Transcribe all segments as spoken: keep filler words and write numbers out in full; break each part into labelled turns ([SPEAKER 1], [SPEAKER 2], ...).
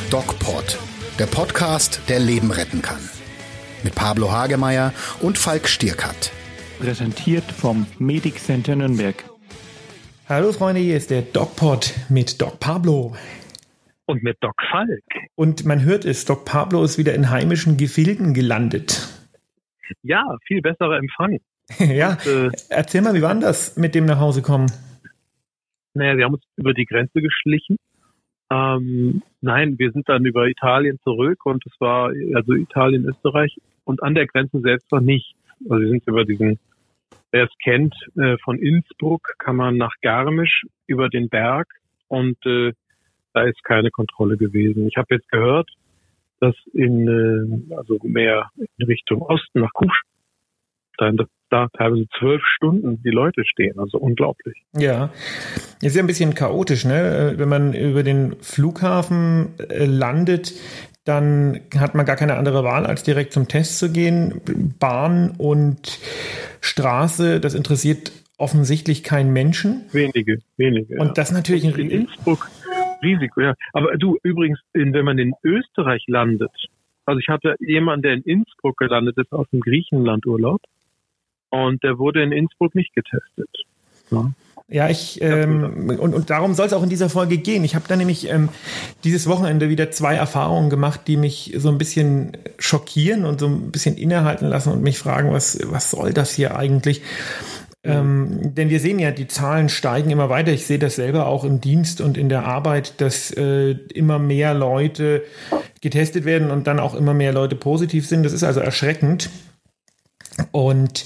[SPEAKER 1] DocPod, der Podcast, der Leben retten kann. Mit Pablo Hagemeyer und Falk Stierkat.
[SPEAKER 2] Präsentiert vom Medic Center Nürnberg.
[SPEAKER 3] Hallo Freunde, hier ist der DocPod mit Doc Pablo.
[SPEAKER 4] Und mit Doc Falk.
[SPEAKER 3] Und man hört es, Doc Pablo ist wieder in heimischen Gefilden gelandet.
[SPEAKER 4] Ja, viel besserer Empfang.
[SPEAKER 3] ja,
[SPEAKER 4] und, äh,
[SPEAKER 3] erzähl mal, wie war denn das mit dem nach Hause kommen?
[SPEAKER 4] Naja, wir haben uns über die Grenze geschlichen. Ähm, nein, wir sind dann über Italien zurück und es war also Italien, Österreich und an der Grenze selbst war nichts. Also wir sind über diesen, wer es kennt, äh, von Innsbruck kann man nach Garmisch über den Berg und äh, da ist keine Kontrolle gewesen. Ich habe jetzt gehört, dass in äh, also mehr in Richtung Osten nach Kufstein, dass da teilweise zwölf Stunden die Leute stehen, also unglaublich.
[SPEAKER 3] Ja, ist ja ein bisschen chaotisch, ne? Wenn man über den Flughafen äh, landet, dann hat man gar keine andere Wahl, als direkt zum Test zu gehen. Bahn und Straße, das interessiert offensichtlich keinen Menschen.
[SPEAKER 4] Wenige, wenige.
[SPEAKER 3] Und
[SPEAKER 4] ja.
[SPEAKER 3] das natürlich ein
[SPEAKER 4] in Innsbruck Risiko, ja. Aber du, übrigens, in, wenn man in Österreich landet, also ich hatte jemanden, der in Innsbruck gelandet ist, aus dem Griechenlandurlaub, und der wurde in Innsbruck nicht getestet. Ja.
[SPEAKER 3] Ja, ich ähm, und, und darum soll es auch in dieser Folge gehen. Ich habe da nämlich ähm, dieses Wochenende wieder zwei Erfahrungen gemacht, die mich so ein bisschen schockieren und so ein bisschen innehalten lassen und mich fragen, was was soll das hier eigentlich? Mhm. Ähm, denn wir sehen ja, die Zahlen steigen immer weiter. Ich sehe das selber auch im Dienst und in der Arbeit, dass äh, immer mehr Leute getestet werden und dann auch immer mehr Leute positiv sind. Das ist also erschreckend. Und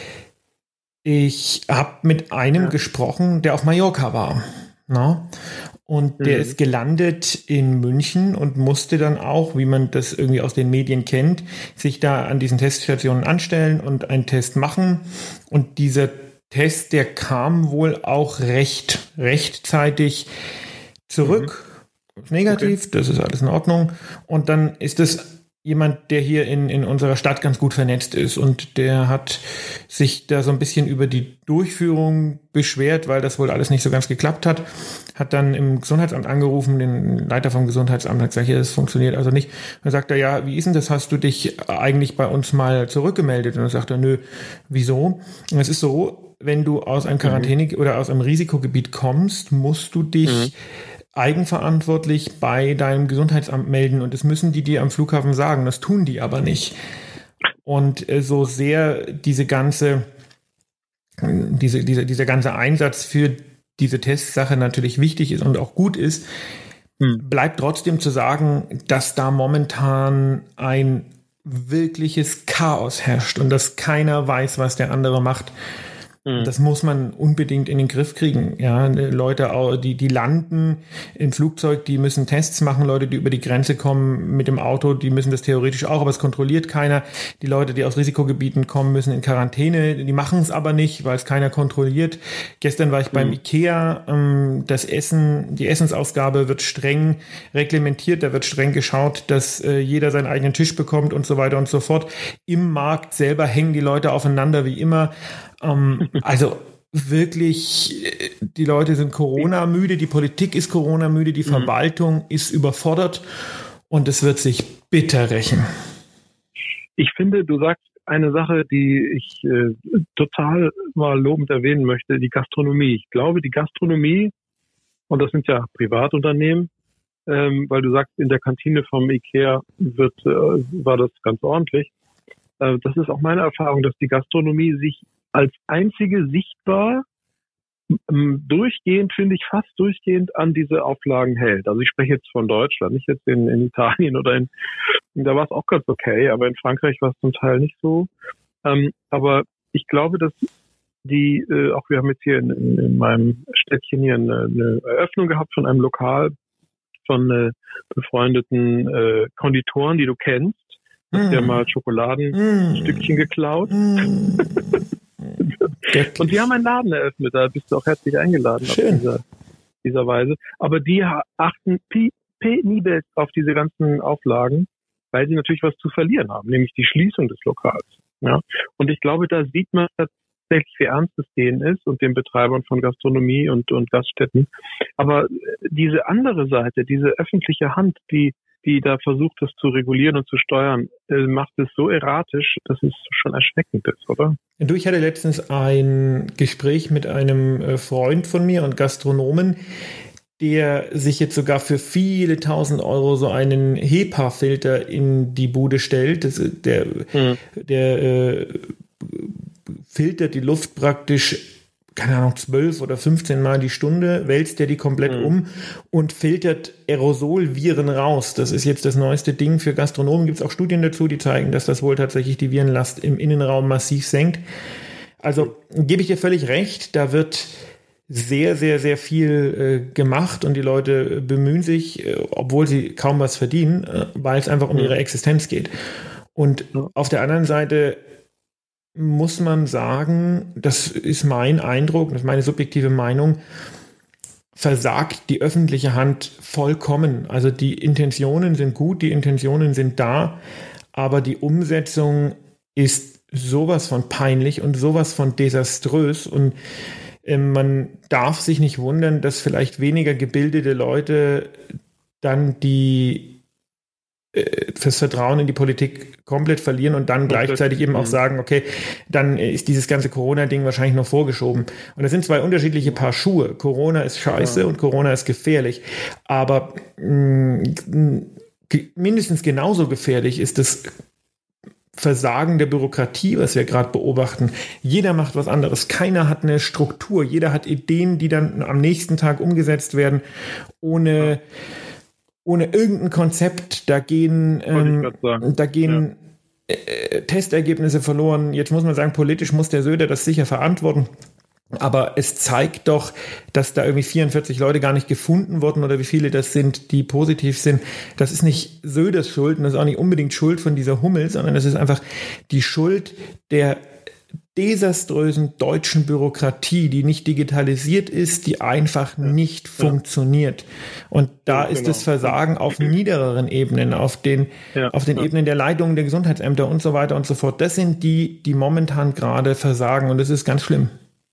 [SPEAKER 3] ich habe mit einem ja. gesprochen, der auf Mallorca war. Ne? Und der mhm. ist gelandet in München und musste dann auch, wie man das irgendwie aus den Medien kennt, sich da an diesen Teststationen anstellen und einen Test machen. Und dieser Test, der kam wohl auch recht rechtzeitig zurück. Mhm. Negativ, okay. Das ist alles in Ordnung. Und dann ist es jemand, der hier in, in unserer Stadt ganz gut vernetzt ist und der hat sich da so ein bisschen über die Durchführung beschwert, weil das wohl alles nicht so ganz geklappt hat, hat dann im Gesundheitsamt angerufen, den Leiter vom Gesundheitsamt, hat gesagt, ja, das funktioniert also nicht. Dann sagt er, ja, wie ist denn das, hast du dich eigentlich bei uns mal zurückgemeldet? Und dann sagt er, nö, wieso? Und es ist so, wenn du aus einem Quarantäne- mhm. oder aus einem Risikogebiet kommst, musst du dich mhm. eigenverantwortlich bei deinem Gesundheitsamt melden und das müssen die dir am Flughafen sagen, das tun die aber nicht. Und äh, so sehr diese ganze, diese, diese, dieser ganze Einsatz für diese Testsache natürlich wichtig ist und auch gut ist, hm. bleibt trotzdem zu sagen, dass da momentan ein wirkliches Chaos herrscht und dass keiner weiß, was der andere macht. Das muss man unbedingt in den Griff kriegen. Ja, Leute, die, die landen im Flugzeug, die müssen Tests machen. Leute, die über die Grenze kommen mit dem Auto, die müssen das theoretisch auch, aber es kontrolliert keiner. Die Leute, die aus Risikogebieten kommen, müssen in Quarantäne. Die machen es aber nicht, weil es keiner kontrolliert. Gestern war ich mhm. beim Ikea. Das Essen, die Essensausgabe wird streng reglementiert. Da wird streng geschaut, dass jeder seinen eigenen Tisch bekommt und so weiter und so fort. Im Markt selber hängen die Leute aufeinander wie immer. Um, also wirklich, die Leute sind Corona-müde, die Politik ist Corona-müde, die Verwaltung ist überfordert und es wird sich bitter rächen.
[SPEAKER 4] Ich finde, du sagst eine Sache, die ich äh, total mal lobend erwähnen möchte, die Gastronomie. Ich glaube, die Gastronomie, und das sind ja Privatunternehmen, ähm, weil du sagst, in der Kantine vom Ikea wird, äh, war das ganz ordentlich. Äh, das ist auch meine Erfahrung, dass die Gastronomie sich als einzige sichtbar durchgehend, finde ich, fast durchgehend an diese Auflagen hält. Also ich spreche jetzt von Deutschland, nicht jetzt in, in Italien oder in, da war es auch ganz okay, aber in Frankreich war es zum Teil nicht so. Ähm, aber ich glaube, dass die, äh, auch wir haben jetzt hier in, in, in meinem Städtchen hier eine, eine Eröffnung gehabt von einem Lokal von äh, befreundeten äh, Konditoren, die du kennst. Hast mm. ja mal Schokoladenstückchen mm. geklaut. Mm. Und die haben einen Laden eröffnet, da bist du auch herzlich eingeladen auf dieser, dieser Weise. Aber die achten penibel auf diese ganzen Auflagen, weil sie natürlich was zu verlieren haben, nämlich die Schließung des Lokals. Ja? Und ich glaube, da sieht man tatsächlich, wie ernst es denen ist und den Betreibern von Gastronomie und, und Gaststätten. Aber diese andere Seite, diese öffentliche Hand, die die da versucht, das zu regulieren und zu steuern, äh, macht es so erratisch, dass es schon erschreckend ist, oder?
[SPEAKER 3] Du, ich hatte letztens ein Gespräch mit einem Freund von mir und Gastronomen, der sich jetzt sogar für viele tausend Euro so einen HEPA-Filter in die Bude stellt. Das, der mhm. der äh, filtert die Luft praktisch, keine Ahnung, zwölf oder fünfzehn Mal die Stunde, wälzt der die komplett mhm. um und filtert Aerosolviren raus. Das ist jetzt das neueste Ding für Gastronomen. Gibt es auch Studien dazu, die zeigen, dass das wohl tatsächlich die Virenlast im Innenraum massiv senkt. Also gebe ich dir völlig recht, da wird sehr, sehr, sehr viel äh, gemacht und die Leute bemühen sich, äh, obwohl sie kaum was verdienen, äh, weil es einfach um mhm. ihre Existenz geht. Und mhm. auf der anderen Seite muss man sagen, das ist mein Eindruck, das ist meine subjektive Meinung, versagt die öffentliche Hand vollkommen. Also die Intentionen sind gut, die Intentionen sind da, aber die Umsetzung ist sowas von peinlich und sowas von desaströs und äh, man darf sich nicht wundern, dass vielleicht weniger gebildete Leute dann die fürs Vertrauen in die Politik komplett verlieren und dann gleichzeitig eben auch sagen, okay, dann ist dieses ganze Corona-Ding wahrscheinlich noch vorgeschoben. Und das sind zwei unterschiedliche Paar Schuhe. Corona ist scheiße ja. und Corona ist gefährlich. Aber mh, mindestens genauso gefährlich ist das Versagen der Bürokratie, was wir gerade beobachten. Jeder macht was anderes. Keiner hat eine Struktur. Jeder hat Ideen, die dann am nächsten Tag umgesetzt werden, ohne... Ja. ohne irgendein Konzept, da gehen, ähm, da gehen ja. äh, Testergebnisse verloren. Jetzt muss man sagen, politisch muss der Söder das sicher verantworten. Aber es zeigt doch, dass da irgendwie vierundvierzig Leute gar nicht gefunden wurden oder wie viele das sind, die positiv sind. Das ist nicht Söders Schuld und das ist auch nicht unbedingt Schuld von dieser Hummel, sondern das ist einfach die Schuld der desaströsen deutschen Bürokratie, die nicht digitalisiert ist, die einfach nicht ja. funktioniert. Und da ja, ist genau. das Versagen auf niedereren Ebenen, auf den, ja. auf den ja. Ebenen der Leitungen der Gesundheitsämter und so weiter und so fort. Das sind die, die momentan gerade versagen und das ist ganz schlimm.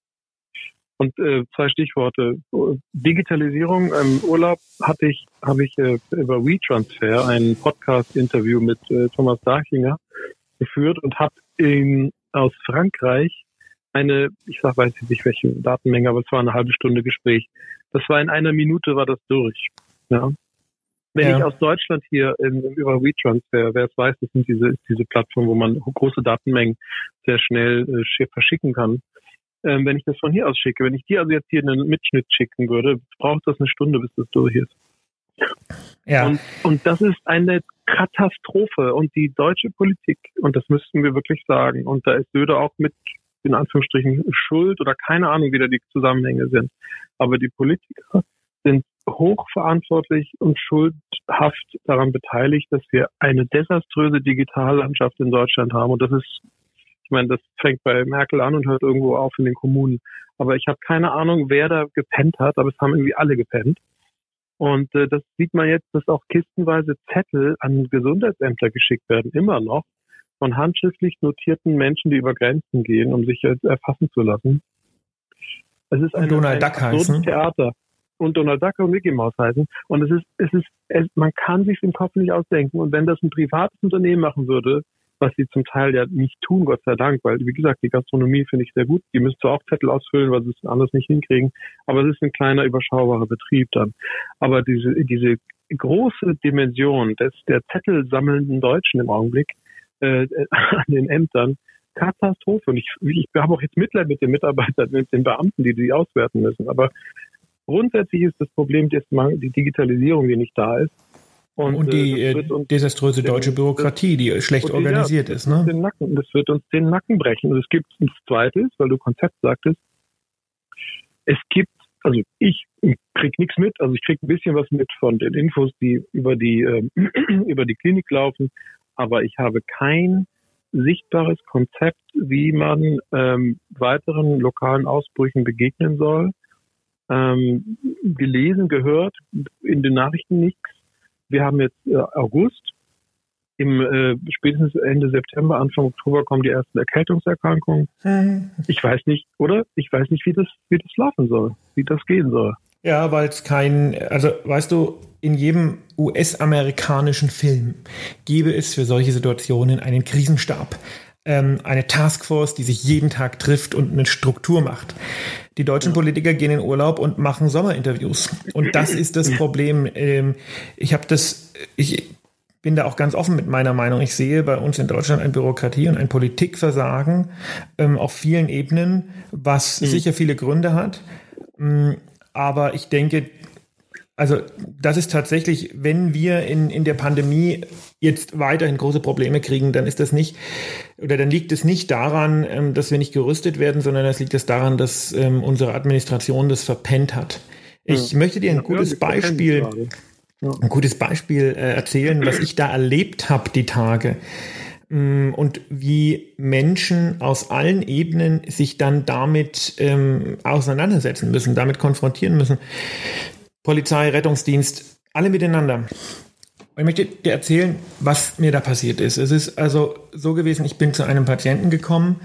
[SPEAKER 4] Und äh, zwei Stichworte. Digitalisierung. Im Urlaub hatte ich, habe ich äh, über WeTransfer ein Podcast-Interview mit äh, Thomas Dachinger geführt und habe in aus Frankreich eine, ich sag, weiß ich nicht welche Datenmenge, aber es war eine halbe Stunde Gespräch. Das war in einer Minute war das durch. Ja. Wenn ja. ich aus Deutschland hier in, über WeTransfer, wer es weiß, das sind diese, diese Plattform, wo man große Datenmengen sehr schnell äh, verschicken kann. Ähm, wenn ich das von hier aus schicke, wenn ich dir also jetzt hier einen Mitschnitt schicken würde, braucht das eine Stunde, bis das durch ist. Ja. Und, und das ist eine Katastrophe. Und die deutsche Politik, und das müssten wir wirklich sagen, und da ist Söder auch mit, in Anführungsstrichen, schuld oder keine Ahnung, wie da die Zusammenhänge sind. Aber die Politiker sind hochverantwortlich und schuldhaft daran beteiligt, dass wir eine desaströse Digitallandschaft in Deutschland haben. Und das ist, ich meine, das fängt bei Merkel an und hört irgendwo auf in den Kommunen. Aber ich habe keine Ahnung, wer da gepennt hat, aber es haben irgendwie alle gepennt. Und äh, das sieht man jetzt, dass auch kistenweise Zettel an Gesundheitsämter geschickt werden, immer noch, von handschriftlich notierten Menschen, die über Grenzen gehen, um sich jetzt erfassen zu lassen. Es ist ein,
[SPEAKER 3] Donald
[SPEAKER 4] ein
[SPEAKER 3] Duck heißen.
[SPEAKER 4] Theater. Und Donald Duck und Mickey Mouse heißen. Und es ist, es ist, es, man kann sich im Kopf nicht ausdenken. Und wenn das ein privates Unternehmen machen würde, was sie zum Teil ja nicht tun, Gott sei Dank, weil, wie gesagt, die Gastronomie finde ich sehr gut. Die müssen zwar auch Zettel ausfüllen, weil sie es anders nicht hinkriegen, aber es ist ein kleiner, überschaubarer Betrieb dann. Aber diese, diese große Dimension des, der Zettel sammelnden Deutschen im Augenblick, äh, an den Ämtern, Katastrophe. Und ich, ich habe auch jetzt Mitleid mit den Mitarbeitern, mit den Beamten, die die auswerten müssen. Aber grundsätzlich ist das Problem jetzt mal die Digitalisierung, die nicht da ist.
[SPEAKER 3] Und, und die äh, desaströse deutsche Bürokratie, die schlecht organisiert
[SPEAKER 4] ja,
[SPEAKER 3] ist. Ne?
[SPEAKER 4] Den Nacken, das wird uns den Nacken brechen. Und es gibt ein zweites, weil du Konzept sagtest, es gibt, also ich krieg nichts mit, also ich krieg ein bisschen was mit von den Infos, die über die äh, über die Klinik laufen, aber ich habe kein sichtbares Konzept, wie man ähm, weiteren lokalen Ausbrüchen begegnen soll. Ähm, gelesen, gehört, in den Nachrichten nichts. Wir haben jetzt äh, August. Im äh, spätestens Ende September, Anfang Oktober kommen die ersten Erkältungserkrankungen. Hm. Ich weiß nicht, oder? Ich weiß nicht, wie das, wie das laufen soll, wie das gehen soll.
[SPEAKER 3] Ja, weil es kein, also weißt du, in jedem U S-amerikanischen Film gäbe es für solche Situationen einen Krisenstab, ähm, eine Taskforce, die sich jeden Tag trifft und eine Struktur macht. Die deutschen Politiker gehen in Urlaub und machen Sommerinterviews. Und das ist das Problem. Ähm, ich habe das, ich bin da auch ganz offen mit meiner Meinung. Ich sehe bei uns in Deutschland ein Bürokratie- und ein Politikversagen ähm, auf vielen Ebenen, was mhm. sicher viele Gründe hat. Ähm, aber ich denke, also das ist tatsächlich, wenn wir in, in der Pandemie jetzt weiterhin große Probleme kriegen, dann ist das nicht, oder dann liegt es nicht daran, ähm, dass wir nicht gerüstet werden, sondern es liegt es daran, dass ähm, unsere Administration das verpennt hat. Ich ja. möchte dir ein gutes ja, Beispiel, ja. ein gutes Beispiel äh, erzählen, was ich da erlebt habe die Tage. Und wie Menschen aus allen Ebenen sich dann damit ähm, auseinandersetzen müssen, damit konfrontieren müssen. Polizei, Rettungsdienst, alle miteinander. Und ich möchte dir erzählen, was mir da passiert ist. Es ist also so gewesen, ich bin zu einem Patienten gekommen,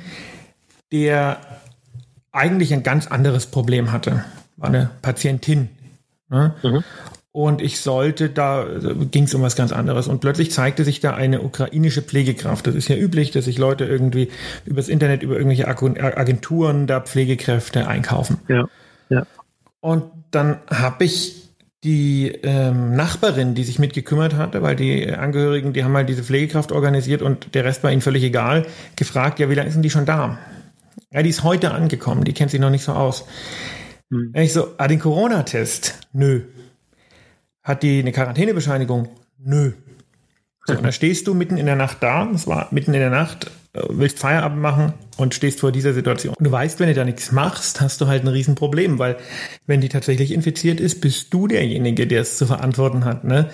[SPEAKER 3] der eigentlich ein ganz anderes Problem hatte. War eine Patientin. Ne? Mhm. Und ich sollte, da ging es um was ganz anderes. Und plötzlich zeigte sich da eine ukrainische Pflegekraft. Das ist ja üblich, dass sich Leute irgendwie übers Internet, über irgendwelche Agenturen da Pflegekräfte einkaufen.
[SPEAKER 4] Ja, ja.
[SPEAKER 3] Und dann habe ich die ähm, Nachbarin, die sich mitgekümmert hatte, weil die Angehörigen, die haben halt diese Pflegekraft organisiert und der Rest war ihnen völlig egal, gefragt, ja, wie lange ist denn die schon da? Ja, die ist heute angekommen, die kennt sich noch nicht so aus. Hm. Ich so, ah, den Corona-Test? Nö. Hat die eine Quarantänebescheinigung? Nö. So, und dann stehst du mitten in der Nacht da, es war mitten in der Nacht, willst Feierabend machen und stehst vor dieser Situation. Und du weißt, wenn du da nichts machst, hast du halt ein Riesenproblem, weil wenn die tatsächlich infiziert ist, bist du derjenige, der es zu verantworten hat, ne?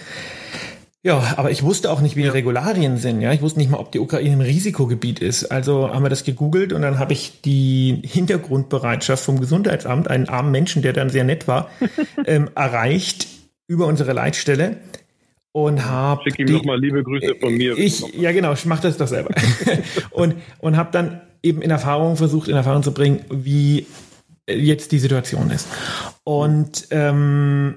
[SPEAKER 3] Ja, aber ich wusste auch nicht, wie die Regularien sind, ja. Ich wusste nicht mal, ob die Ukraine ein Risikogebiet ist. Also haben wir das gegoogelt und dann habe ich die Hintergrundbereitschaft vom Gesundheitsamt, einen armen Menschen, der dann sehr nett war, ähm, erreicht über unsere Leitstelle. Und habe
[SPEAKER 4] Schick ihm nochmal liebe Grüße von mir.
[SPEAKER 3] Ich, ja genau, ich mache das doch selber. und und habe dann eben in Erfahrung versucht, in Erfahrung zu bringen, wie jetzt die Situation ist. Und ähm,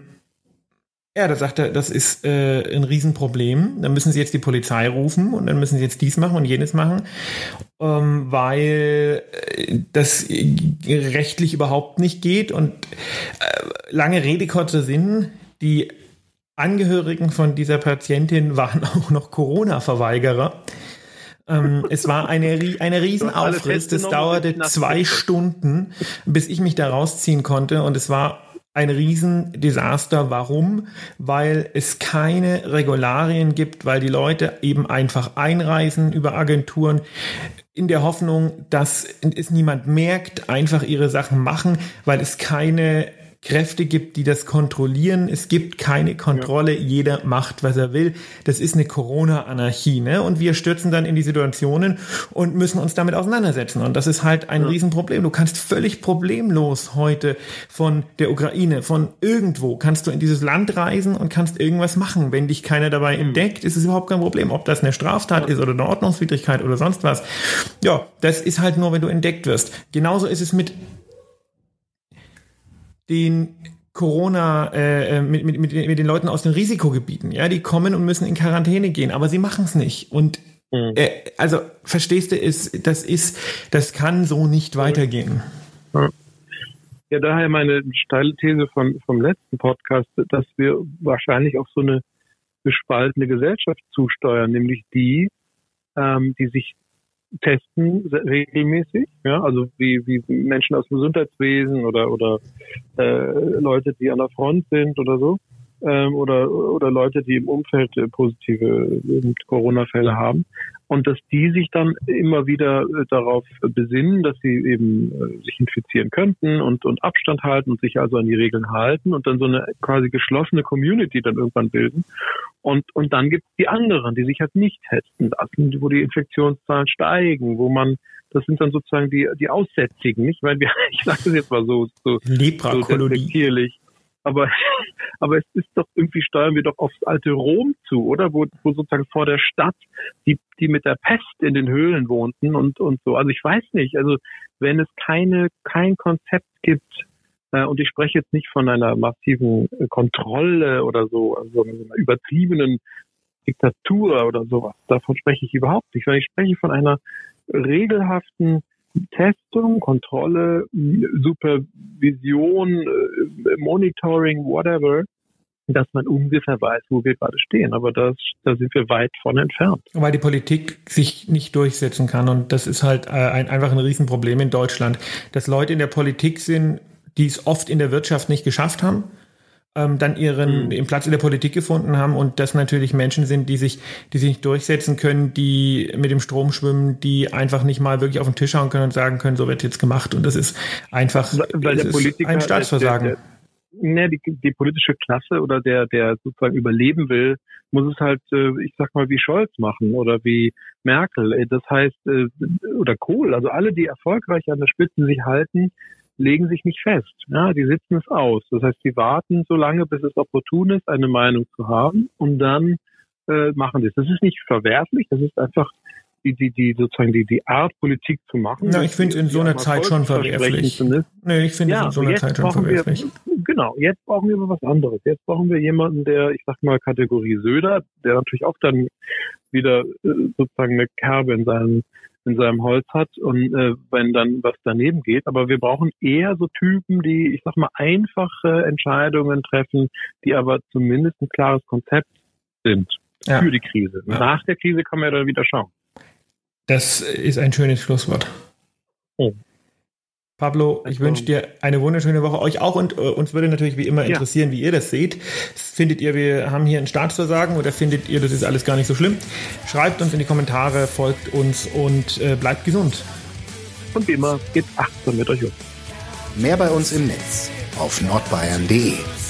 [SPEAKER 3] ja, da sagt er, das ist äh, ein Riesenproblem. Dann müssen sie jetzt die Polizei rufen und dann müssen sie jetzt dies machen und jenes machen, ähm, weil das rechtlich überhaupt nicht geht. Und äh, lange Rede, kurzer Sinn, die Angehörigen von dieser Patientin waren auch noch Corona-Verweigerer. Ähm, es war eine, eine Riesenaufriss. Das dauerte zwei Stunden, bis ich mich da rausziehen konnte. Und es war ein Riesendesaster. Warum? Weil es keine Regularien gibt, weil die Leute eben einfach einreisen über Agenturen in der Hoffnung, dass es niemand merkt, einfach ihre Sachen machen, weil es keine Kräfte gibt, die das kontrollieren. Es gibt keine Kontrolle. Ja. Jeder macht, was er will. Das ist eine Corona-Anarchie, ne? Und wir stürzen dann in die Situationen und müssen uns damit auseinandersetzen. Und das ist halt ein ja. Riesenproblem. Du kannst völlig problemlos heute von der Ukraine, von irgendwo, kannst du in dieses Land reisen und kannst irgendwas machen. Wenn dich keiner dabei mhm. entdeckt, ist es überhaupt kein Problem. Ob das eine Straftat ja. ist oder eine Ordnungswidrigkeit oder sonst was. Ja, das ist halt nur, wenn du entdeckt wirst. Genauso ist es mit den Corona, äh, mit, mit, mit, mit den Leuten aus den Risikogebieten, ja, die kommen und müssen in Quarantäne gehen, aber sie machen es nicht. Und mhm. äh, also verstehst du, ist, das ist, das kann so nicht weitergehen.
[SPEAKER 4] Ja, ja, daher meine steile These von, vom letzten Podcast, dass wir wahrscheinlich auf so eine gespaltene Gesellschaft zusteuern, nämlich die, ähm, die sich testen regelmäßig, ja, also wie wie Menschen aus dem Gesundheitswesen oder oder äh, Leute, die an der Front sind oder so, ähm, oder oder Leute, die im Umfeld äh, positive äh, Corona-Fälle haben, und dass die sich dann immer wieder äh, darauf besinnen, dass sie eben äh, sich infizieren könnten und und Abstand halten und sich also an die Regeln halten und dann so eine quasi geschlossene Community dann irgendwann bilden. Und und dann gibt es die anderen, die sich halt nicht testen lassen, wo die Infektionszahlen steigen, wo man, das sind dann sozusagen die die Aussätzigen, nicht? Weil wir, ich sage das jetzt mal so so, so despektierlich, aber aber es ist doch irgendwie, steuern wir doch aufs alte Rom zu, oder? Wo, wo sozusagen vor der Stadt die die mit der Pest in den Höhlen wohnten und und so. Also ich weiß nicht, also wenn es keine kein Konzept gibt, Und ich spreche jetzt nicht von einer massiven Kontrolle oder so, also einer übertriebenen Diktatur oder sowas. Davon spreche ich überhaupt nicht, sondern ich spreche von einer regelhaften Testung, Kontrolle, Supervision, Monitoring, whatever, dass man ungefähr weiß, wo wir gerade stehen. Aber das, da sind wir weit von entfernt.
[SPEAKER 3] Weil die Politik sich nicht durchsetzen kann. Und das ist halt ein, einfach ein Riesenproblem in Deutschland, dass Leute in der Politik sind, die es oft in der Wirtschaft nicht geschafft haben, ähm, dann ihren mhm. Platz in der Politik gefunden haben und das natürlich Menschen sind, die sich, die sich nicht durchsetzen können, die mit dem Strom schwimmen, die einfach nicht mal wirklich auf den Tisch hauen können und sagen können, so wird jetzt gemacht. Und das ist einfach
[SPEAKER 4] weil der Politiker,
[SPEAKER 3] ein Staatsversagen.
[SPEAKER 4] Der, der, der, die, die politische Klasse oder der, der sozusagen überleben will, muss es halt, ich sag mal, wie Scholz machen oder wie Merkel. Das heißt, oder Kohl, also alle, die erfolgreich an der Spitze sich halten, legen sich nicht fest. Ja, die sitzen es aus. Das heißt, die warten so lange, bis es opportun ist, eine Meinung zu haben, und dann äh, machen die es. Das ist nicht verwerflich, das ist einfach die, die, die sozusagen die, die Art, Politik zu machen.
[SPEAKER 3] Ja, ich finde es in so einer Zeit schon verwerflich. Nee, ich finde es in so einer Zeit schon verwerflich.
[SPEAKER 4] Wir, genau, jetzt brauchen wir was anderes. Jetzt brauchen wir jemanden, der, ich sag mal, Kategorie Söder, der natürlich auch dann wieder äh, sozusagen eine Kerbe in seinem in seinem Holz hat und äh, wenn dann was daneben geht. Aber wir brauchen eher so Typen, die, ich sag mal, einfache Entscheidungen treffen, die aber zumindest ein klares Konzept sind ja. für die Krise. Ja. Nach der Krise kann man ja dann wieder schauen.
[SPEAKER 3] Das ist ein schönes Schlusswort. Oh. Pablo, ich wünsche dir eine wunderschöne Woche. Euch auch, und äh, uns würde natürlich wie immer interessieren, ja. wie ihr das seht. Findet ihr, wir haben hier ein Staatsversagen, oder findet ihr, das ist alles gar nicht so schlimm? Schreibt uns in die Kommentare, folgt uns und äh, bleibt gesund.
[SPEAKER 4] Und wie immer, geht achtsam mit euch um.
[SPEAKER 1] Mehr bei uns im Netz auf nordbayern punkt de.